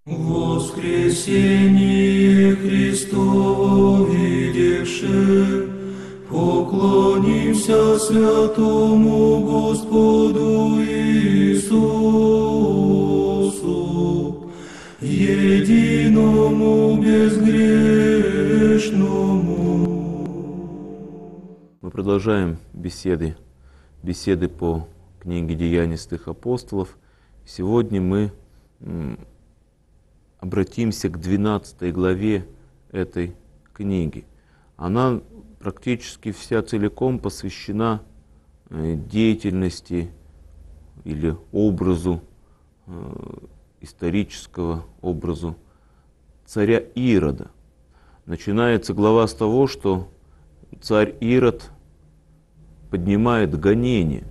Воскресение Христово видевши, поклонимся святому Господу Иисусу, единому безгрешному. Мы продолжаем беседы по книге «Деяния святых апостолов». Сегодня мы обратимся к 12 главе этой книги. Она практически вся целиком посвящена деятельности или образу, исторического образу царя Ирода. Начинается глава с того, что царь Ирод поднимает гонение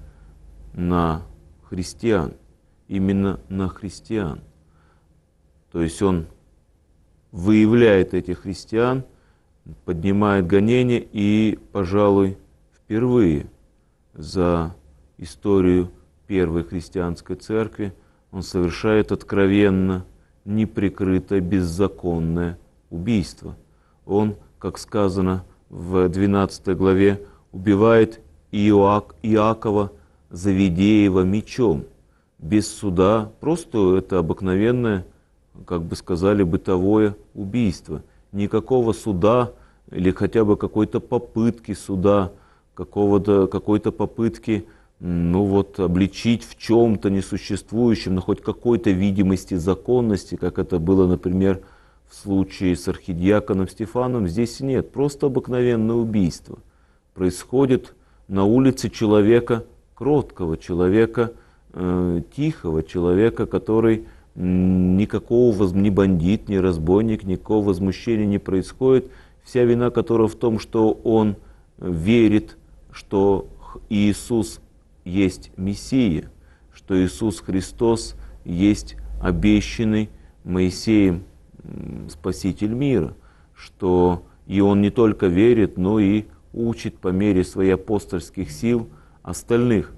на христиан, именно на христиан. То есть он выявляет этих христиан, поднимает гонение и, пожалуй, впервые за историю первой христианской церкви он совершает откровенно, неприкрытое, беззаконное убийство. Он, как сказано в 12 главе, убивает Иакова Завидеева мечом, без суда, просто это обыкновенное, как бы сказали, бытовое убийство. Никакого суда или хотя бы какой-то попытки суда, какой-то попытки обличить в чем-то несуществующем, но хоть какой-то видимости законности, как это было, например, в случае с архидиаконом Стефаном, здесь нет. Просто обыкновенное убийство. Происходит на улице человека кроткого, человека тихого, человека, который никакого, ни бандит, ни разбойник, никакого возмущения не происходит. Вся вина которого в том, что он верит, что Иисус есть Мессия, что Иисус Христос есть обещанный Моисеем Спаситель мира, что и он не только верит, но и учит по мере своих апостольских сил остальных.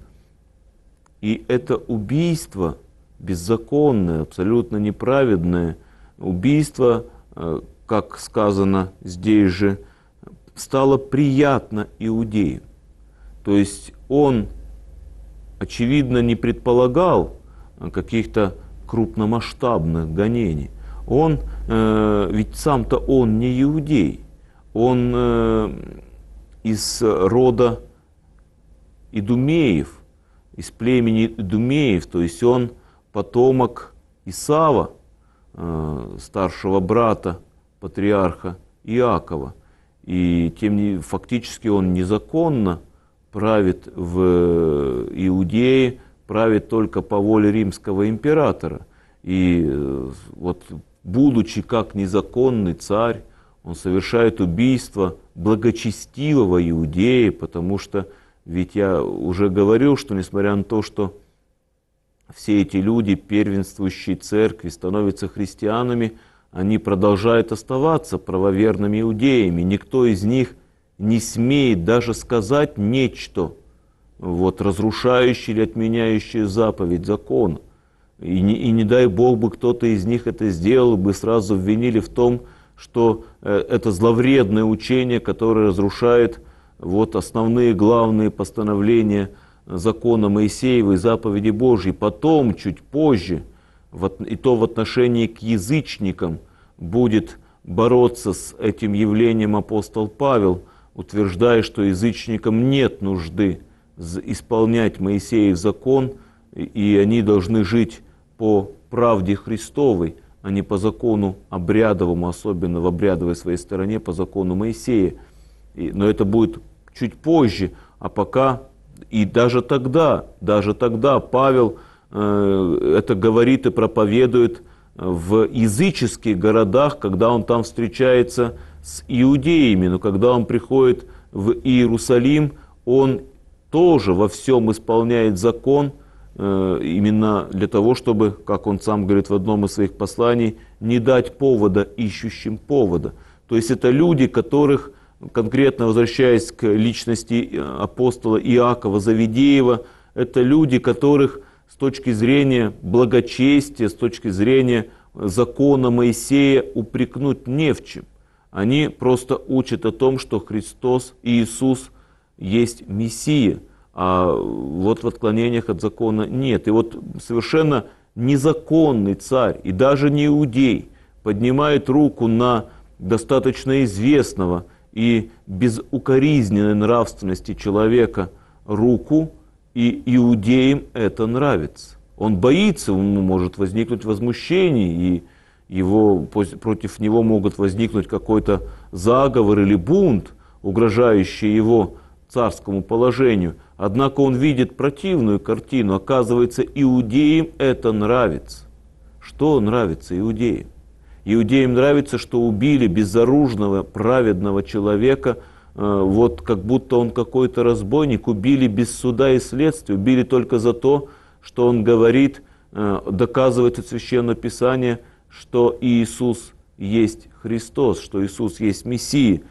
И это убийство беззаконное, абсолютно неправедное убийство, как сказано здесь же, стало приятно иудею. То есть он, очевидно, не предполагал каких-то крупномасштабных гонений. Он, ведь сам-то он не иудей, он из рода Идумеев, из племени Идумеев, то есть он потомок Исава, старшего брата патриарха Иакова. И фактически он незаконно правит в Иудее, правит только по воле римского императора. И вот будучи как незаконный царь, он совершает убийство благочестивого иудея, потому что, ведь я уже говорил, что несмотря на то, что все эти люди, первенствующие церкви, становятся христианами, они продолжают оставаться правоверными иудеями. Никто из них не смеет даже сказать нечто, разрушающее или отменяющее заповедь закона. И не дай Бог бы кто-то из них это сделал, бы сразу обвинили в том, что это зловредное учение, которое разрушает основные главные постановления закона Моисеева и заповеди Божьей. Потом, чуть позже, и то в отношении к язычникам будет бороться с этим явлением апостол Павел, утверждая, что язычникам нет нужды исполнять Моисеев закон, и они должны жить по правде Христовой, а не по закону обрядовому, особенно в обрядовой своей стороне, по закону Моисея. Но это будет чуть позже, а пока, и даже тогда Павел это говорит и проповедует в языческих городах, когда он там встречается с иудеями, но когда он приходит в Иерусалим, он тоже во всем исполняет закон, именно для того, чтобы, как он сам говорит в одном из своих посланий, не дать повода ищущим повода. То есть это люди, которых, конкретно возвращаясь к личности апостола Иакова Завидеева, это люди, которых с точки зрения благочестия, с точки зрения закона Моисея упрекнуть не в чем. Они просто учат о том, что Христос и Иисус есть Мессия, а вот в отклонениях от закона нет. И вот совершенно незаконный царь и даже не иудей поднимает руку на достаточно известного и безукоризненной нравственности человека руку, и иудеям это нравится. Он боится, может возникнуть возмущение, и против него могут возникнуть какой-то заговор или бунт, угрожающий его царскому положению. Однако он видит противную картину. Оказывается, иудеям это нравится. Что нравится иудеям? Иудеям нравится, что убили безоружного, праведного человека, вот как будто он какой-то разбойник, убили без суда и следствия, убили только за то, что он говорит, доказывает от Священного Писания, что Иисус есть Христос, что Иисус есть Мессия.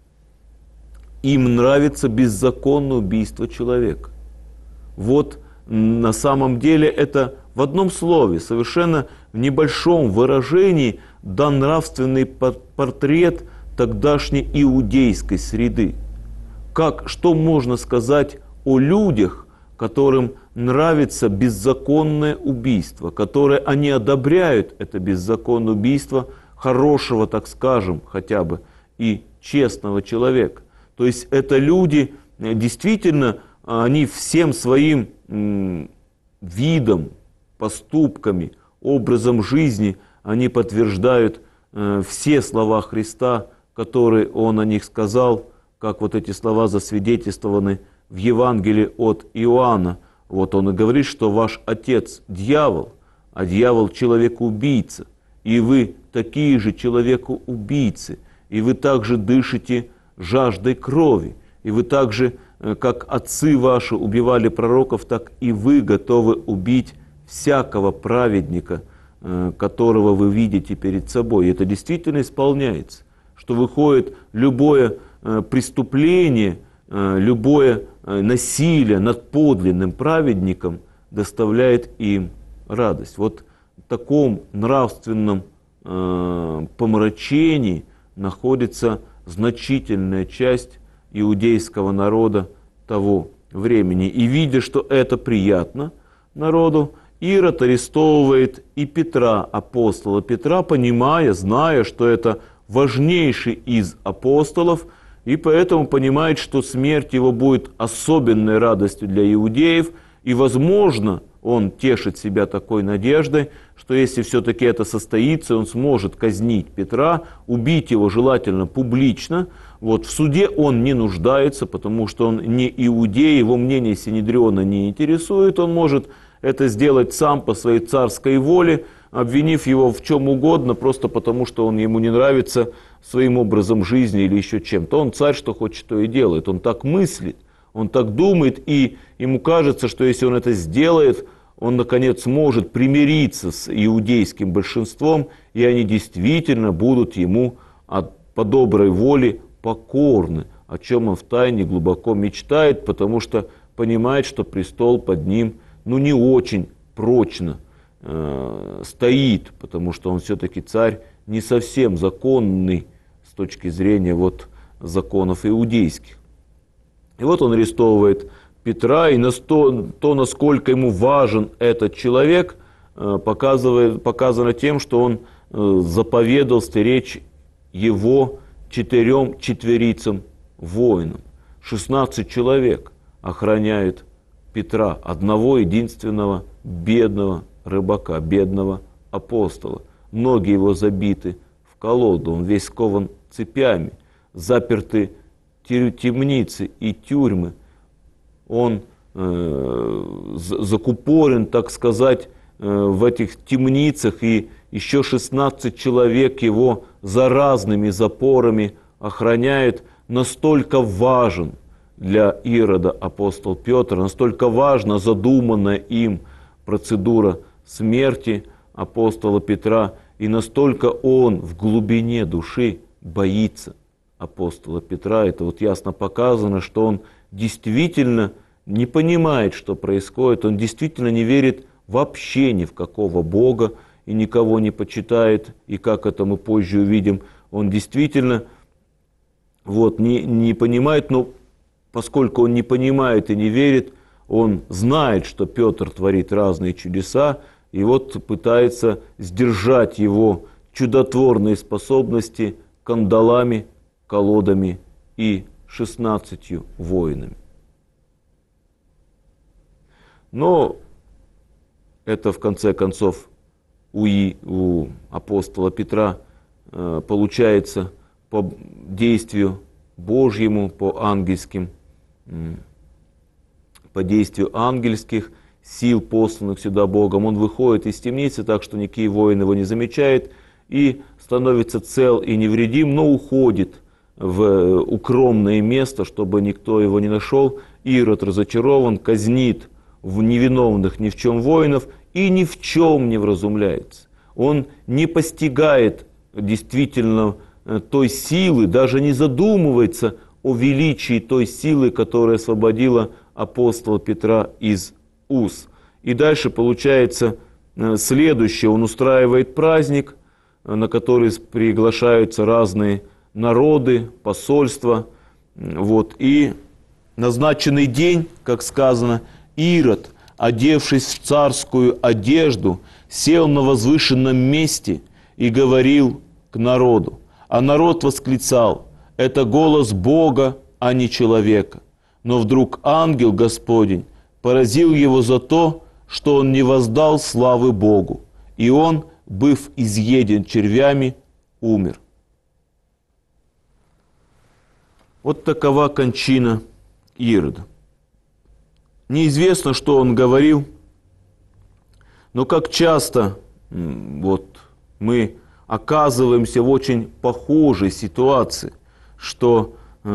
Им нравится беззаконное убийство человека. Вот на самом деле это в одном слове, совершенно в небольшом выражении дан нравственный портрет тогдашней иудейской среды. Что можно сказать о людях, которым нравится беззаконное убийство, которые они одобряют это беззаконное убийство хорошего, так скажем, хотя бы и честного человека. То есть это люди, действительно, они всем своим видом, поступками, образом жизни, они подтверждают все слова Христа, которые Он о них сказал, как вот эти слова засвидетельствованы в Евангелии от Иоанна. Вот он и говорит, что ваш отец дьявол, а дьявол человек-убийца, и вы такие же человеку-убийцы, и вы также дышите жаждой крови, и вы также, как отцы ваши убивали пророков, так и вы готовы убить всякого праведника, которого вы видите перед собой. И это действительно исполняется, что выходит любое преступление, любое насилие над подлинным праведником доставляет им радость. Вот в таком нравственном помрачении находится значительная часть иудейского народа того времени. И видя, что это приятно народу, Ирод арестовывает и Петра, апостола Петра, понимая, зная, что это важнейший из апостолов, и поэтому понимает, что смерть его будет особенной радостью для иудеев, и, возможно, он тешит себя такой надеждой, что если все-таки это состоится, он сможет казнить Петра, убить его желательно публично. Вот, в суде он не нуждается, потому что он не иудей, его мнение Синедриона не интересует, он может это сделать сам по своей царской воле, обвинив его в чем угодно, просто потому что ему не нравится своим образом жизни или еще чем-то. Он царь, что хочет, то и делает. Он так мыслит, он так думает, и ему кажется, что если он это сделает, он, наконец, сможет примириться с иудейским большинством, и они действительно будут ему по доброй воле покорны, о чем он втайне глубоко мечтает, потому что понимает, что престол под ним не очень прочно стоит, потому что он все-таки царь не совсем законный с точки зрения законов иудейских. И вот он арестовывает Петра, и то, насколько ему важен этот человек, показано тем, что он заповедал стеречь его 4 четверицам воинам. 16 человек охраняют Петра, одного единственного бедного рыбака, бедного апостола. Ноги его забиты в колоду, он весь скован цепями, заперты темницы и тюрьмы. Он закупорен, так сказать, в этих темницах, и еще 16 человек его за разными запорами охраняют. Настолько важен для Ирода апостол Петр, настолько важна задуманная им процедура смерти апостола Петра, и настолько он в глубине души боится апостола Петра. Это ясно показано, что он действительно не понимает, что происходит, он действительно не верит вообще ни в какого Бога, и никого не почитает, и как это мы позже увидим, он действительно не понимает, но поскольку он не понимает и не верит, он знает, что Петр творит разные чудеса, и вот пытается сдержать его чудотворные способности кандалами, колодами и 16 воинами. Но это в конце концов у апостола Петра получается по действию Божьему, по действию ангельских сил, посланных сюда Богом. Он выходит из темницы так, что никакие воины его не замечают, и становится цел и невредим, но уходит в укромное место, чтобы никто его не нашел. Ирод разочарован, казнит в невиновных ни в чем воинов и ни в чем не вразумляется. Он не постигает действительно той силы, даже не задумывается о величии той силы, которая освободила апостола Петра из уз. И дальше получается следующее. Он устраивает праздник, на который приглашаются разные народы, посольства. И назначенный день, как сказано, Ирод, одевшись в царскую одежду, сел на возвышенном месте и говорил к народу. А народ восклицал: «Это голос Бога, а не человека». Но вдруг ангел Господень поразил его за то, что он не воздал славы Богу, и он, быв изъеден червями, умер. Вот такова кончина Ирода. Неизвестно, что он говорил, но как часто мы оказываемся в очень похожей ситуации, что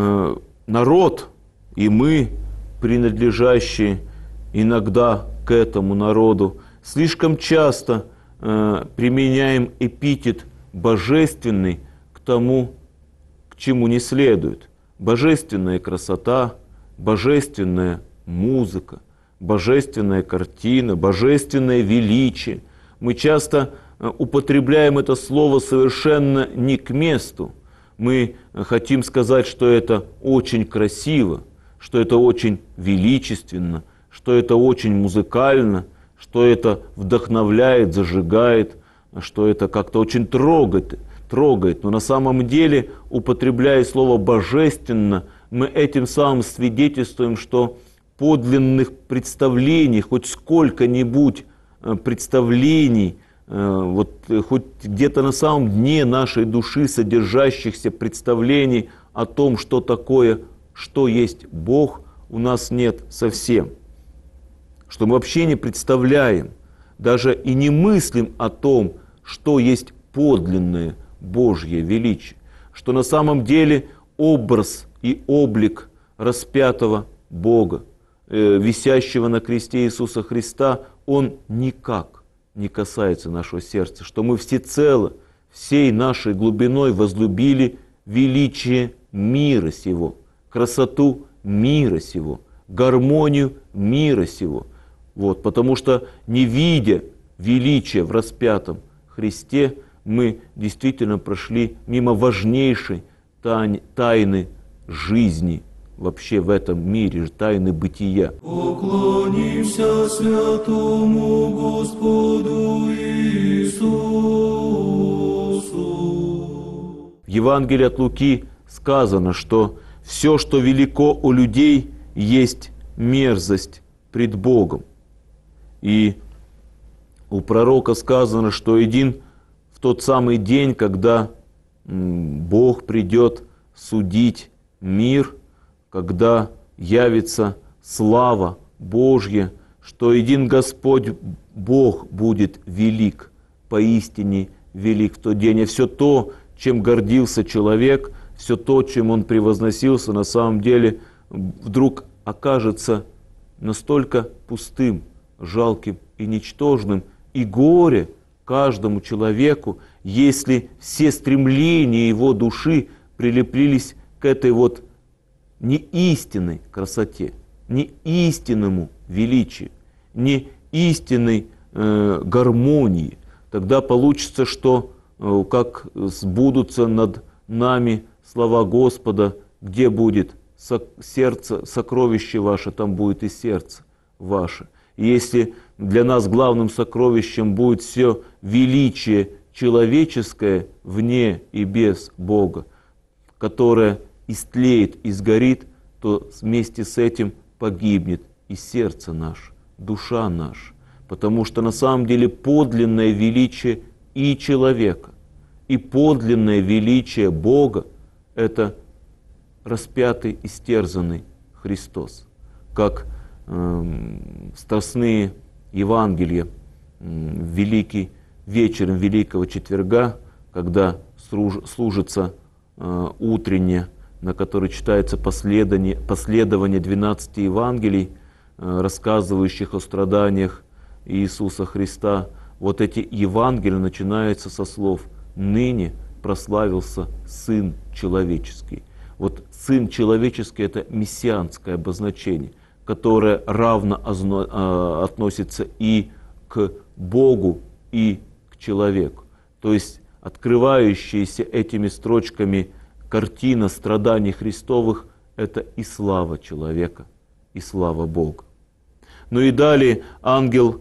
народ и мы, принадлежащие иногда к этому народу, слишком часто применяем эпитет «божественный» к тому, к чему не следует. Божественная красота, божественная музыка, божественная картина, божественное величие. Мы часто употребляем это слово совершенно не к месту. Мы хотим сказать, что это очень красиво, что это очень величественно, что это очень музыкально, что это вдохновляет, зажигает, что это как-то очень трогает. Но на самом деле, употребляя слово «божественно», мы этим самым свидетельствуем, что подлинных представлений, хоть сколько-нибудь представлений, хоть где-то на самом дне нашей души содержащихся представлений о том, что такое, что есть Бог, у нас нет совсем. Что мы вообще не представляем, даже и не мыслим о том, что есть подлинное Божье величие. Что на самом деле образ и облик распятого Бога, висящего на кресте Иисуса Христа, он никак не касается нашего сердца. Что мы всецело, всей нашей глубиной возлюбили величие мира сего, красоту мира сего, гармонию мира сего. Потому что, не видя величия в распятом Христе, мы действительно прошли мимо важнейшей тайны жизни вообще в этом мире, тайны бытия. Поклонимся святому Господу Иисусу. В Евангелии от Луки сказано, что все, что велико у людей, есть мерзость пред Богом. И у пророка сказано, что един в тот самый день, когда Бог придет судить мир, когда явится слава Божья, что един Господь Бог будет велик, поистине велик в тот день. И все то, чем гордился человек, все то, чем он превозносился, на самом деле вдруг окажется настолько пустым, жалким и ничтожным, и горе каждому человеку, если все стремления его души прилепились к этой не истинной красоте, не истинному величию, не истинной гармонии. тогда получится, что как сбудутся над нами слова Господа, где будет сердце, сокровище ваше, там будет и сердце ваше. И если для нас главным сокровищем будет все величие человеческое вне и без Бога, которое истлеет и сгорит, то вместе с этим погибнет и сердце наше, душа наша. Потому что на самом деле подлинное величие и человека, и подлинное величие Бога – это распятый, истерзанный Христос. Как страстные Евангелия великий вечером Великого Четверга, когда служится утреннее, на которой читается последование 12 Евангелий, рассказывающих о страданиях Иисуса Христа. Вот эти Евангелия начинаются со слов «Ныне прославился Сын Человеческий». Вот Сын Человеческий – это мессианское обозначение, которое равно относится и к Богу, и к человеку. То есть открывающаяся этими строчками картина страданий Христовых – это и слава человека, и слава Бога. Ну и далее ангел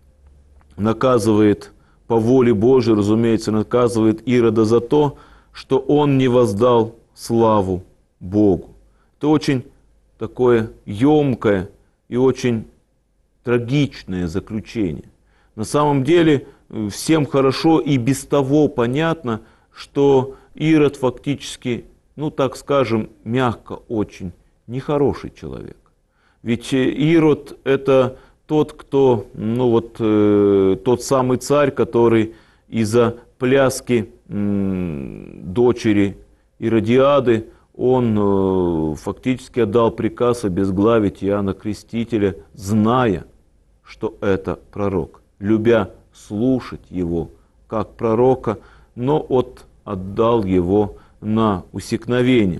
наказывает по воле Божией, разумеется, наказывает Ирода за то, что он не воздал славу Богу. Это очень такое емкое и очень трагичное заключение. На самом деле всем хорошо и без того понятно, что Ирод фактически, ну так скажем, мягко очень, нехороший человек. Ведь Ирод – это тот, кто, тот самый царь, который из-за пляски дочери Иродиады, он фактически отдал приказ обезглавить Иоанна Крестителя, зная, что это пророк, любя слушать его как пророка, но отдал его на усекновение.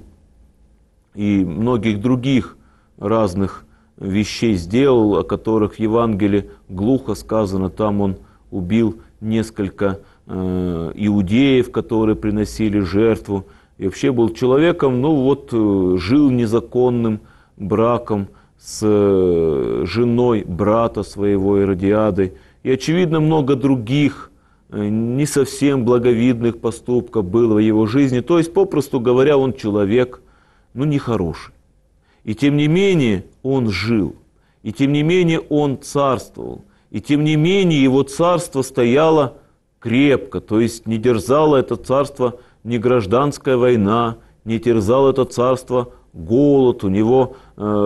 И многих других разных вещей сделал, о которых в Евангелии глухо сказано. Там он убил несколько иудеев, которые приносили жертву. И вообще был человеком, жил незаконным браком с женой брата своего Иродиады. И, очевидно, много других не совсем благовидных поступков было в его жизни. То есть, попросту говоря, он человек, нехороший. И тем не менее он жил, и тем не менее он царствовал, и тем не менее его царство стояло крепко, то есть не дерзало это царство ни гражданская война, не терзало это царство голод, у него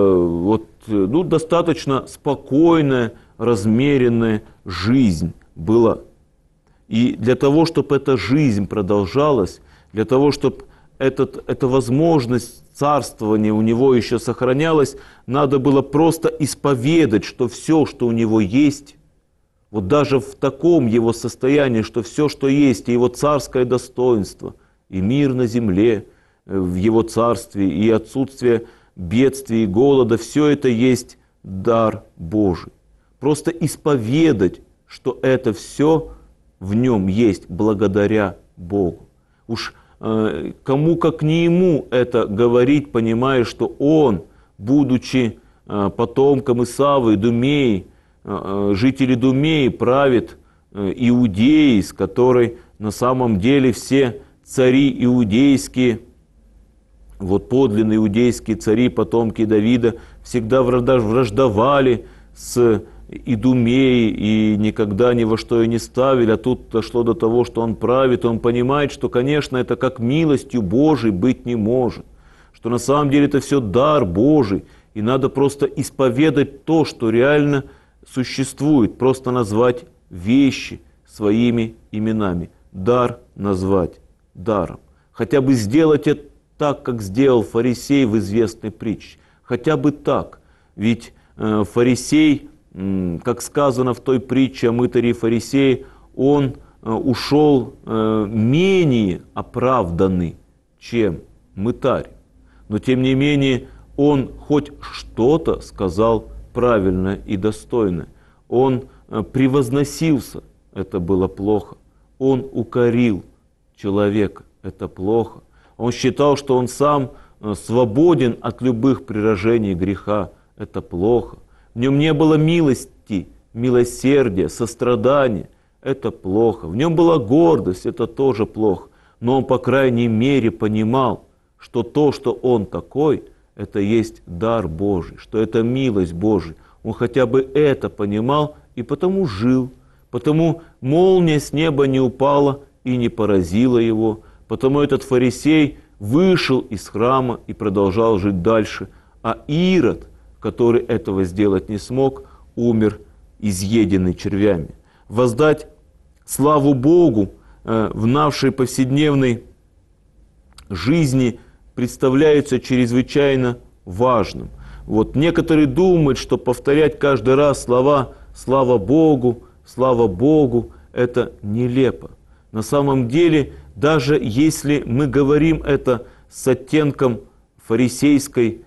достаточно спокойная, размеренная жизнь была. И для того, чтобы эта жизнь продолжалась, для того, чтобы эта возможность царствования у него еще сохранялась, надо было просто исповедать, что все, что у него есть, вот даже в таком его состоянии, что все, что есть, и его царское достоинство, и мир на земле, в его царстве, и отсутствие бедствий и голода, все это есть дар Божий. Просто исповедать, что это все в нем есть благодаря Богу. Уж кому, как не ему, это говорить, понимая, что он, будучи потомком Исавы, Идумеи, жители Идумеи, правит Иудеей, с которой на самом деле все цари иудейские, подлинные иудейские цари, потомки Давида, всегда враждовали с Идумеей и никогда ни во что и не ставили, а тут дошло до того, что он правит, он понимает, что, конечно, это как милостью Божией быть не может, что на самом деле это все дар Божий, и надо просто исповедать то, что реально существует, просто назвать вещи своими именами, дар назвать даром. Хотя бы сделать это так, как сделал фарисей в известной притче, хотя бы так, ведь фарисей, как сказано в той притче о мытаре и фарисее, он ушел менее оправданный, чем мытарь. Но тем не менее он хоть что-то сказал правильное и достойное. Он превозносился это было плохо. Он укорил человека, это плохо. Он считал, что он сам свободен от любых приражений греха, это плохо. В нем не было милости, милосердия, сострадания, это плохо. В нем была гордость, это тоже плохо. Но он, по крайней мере, понимал, что то, что он такой, это есть дар Божий, что это милость Божия. Он хотя бы это понимал и потому жил, потому молния с неба не упала и не поразила его, потому этот фарисей вышел из храма и продолжал жить дальше, а Ирод, который этого сделать не смог, умер изъеденный червями. Воздать славу Богу в нашей повседневной жизни представляется чрезвычайно важным. Вот некоторые думают, что повторять каждый раз слова слава Богу», это нелепо. На самом деле, даже если мы говорим это с оттенком фарисейского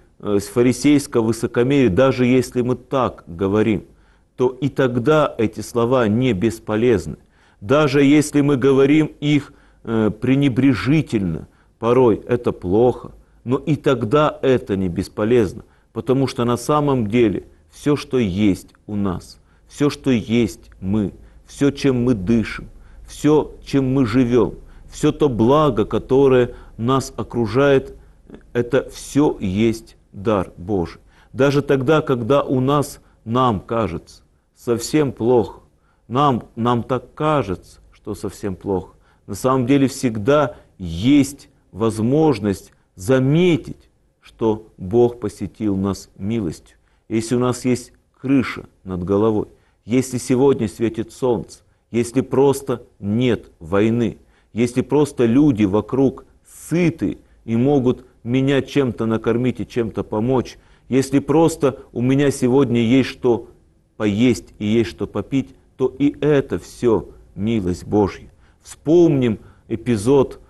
высокомерия, даже если мы так говорим, то и тогда эти слова не бесполезны. Даже если мы говорим их пренебрежительно, порой это плохо, но и тогда это не бесполезно, потому что на самом деле все, что есть у нас, все, что есть мы, все, чем мы дышим, все, чем мы живем, все то благо, которое нас окружает, это все есть дар Божий. Даже тогда, когда у нас, нам кажется, совсем плохо, нам так кажется, что совсем плохо, на самом деле всегда есть возможность заметить, что Бог посетил нас милостью. Если у нас есть крыша над головой, если сегодня светит солнце, если просто нет войны, если просто люди вокруг сыты и могут меня чем-то накормить и чем-то помочь, если просто у меня сегодня есть что поесть и есть что попить, то и это все милость Божья. Вспомним эпизод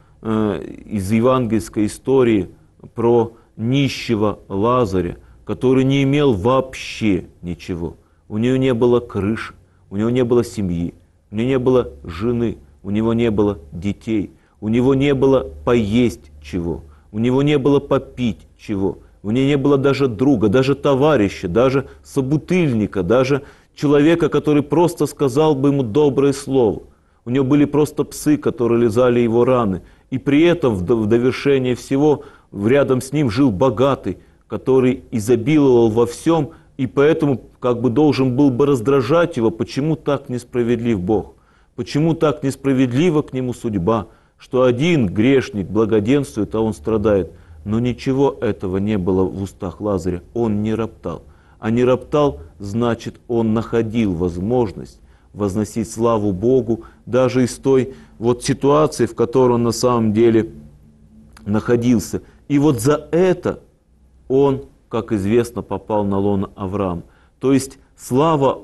из евангельской истории про нищего Лазаря, который не имел вообще ничего. У него не было крыши, у него не было семьи, у него не было жены, у него не было детей, у него не было поесть чего, у него не было попить чего, у него не было даже друга, даже товарища, даже собутыльника, даже человека, который просто сказал бы ему доброе слово. У него были просто псы, которые лизали его раны. И при этом, в довершение всего, рядом с ним жил богатый, который изобиловал во всем, и поэтому как бы должен был бы раздражать его, почему так несправедлив Бог, почему так несправедлива к нему судьба, что один грешник благоденствует, а он страдает. Но ничего этого не было в устах Лазаря, он не роптал. А не роптал, значит, он находил возможность возносить славу Богу даже из той вот ситуации, в которой он на самом деле находился. И вот за это он, как известно, попал на лоно Авраама. То есть слава,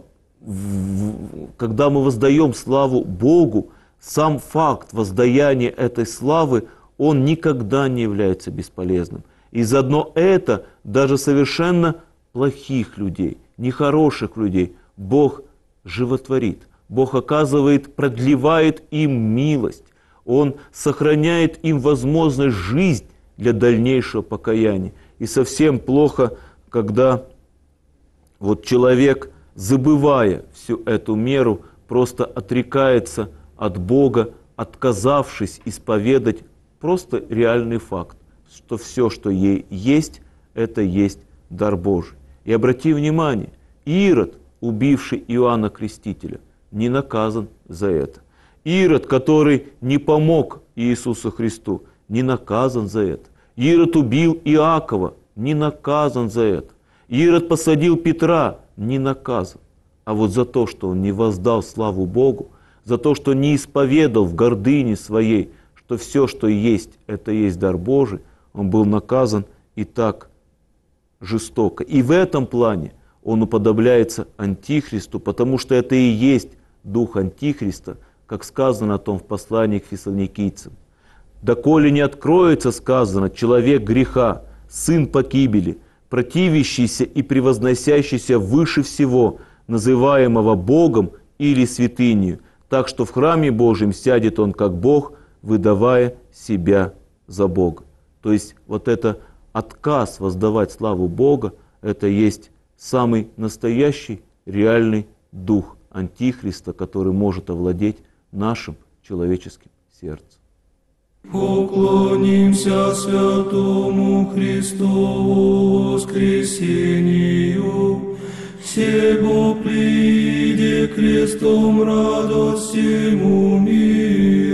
когда мы воздаем славу Богу, сам факт воздаяния этой славы, он никогда не является бесполезным. И заодно это даже совершенно плохих людей, нехороших людей Бог животворит. Бог оказывает, продлевает им милость. Он сохраняет им возможность жизнь для дальнейшего покаяния. И совсем плохо, когда вот человек, забывая всю эту меру, просто отрекается от Бога, отказавшись исповедать просто реальный факт, что все, что ей есть, это есть дар Божий. И обрати внимание, Ирод, убивший Иоанна Крестителя, не наказан за это. Ирод, который не помог Иисусу Христу, не наказан за это. Ирод убил Иакова, не наказан за это. Ирод посадил Петра, не наказан. А вот за то, что он не воздал славу Богу, за то, что не исповедал в гордыне своей, что все, что есть, это есть дар Божий, он был наказан и так жестоко. И в этом плане он уподобляется Антихристу, потому что это и есть дух Антихриста, как сказано о том в послании к фессалоникийцам. «Доколе не откроется, сказано, человек греха, сын погибели, противящийся и превозносящийся выше всего, называемого Богом или святынью, так что в храме Божьем сядет он как Бог, выдавая себя за Бога. То есть вот это отказ воздавать славу Бога, это есть самый настоящий, реальный дух Антихриста, который может овладеть нашим человеческим сердцем. Поклонимся святому Христову воскресению, сего прииде крестом радость всему миру.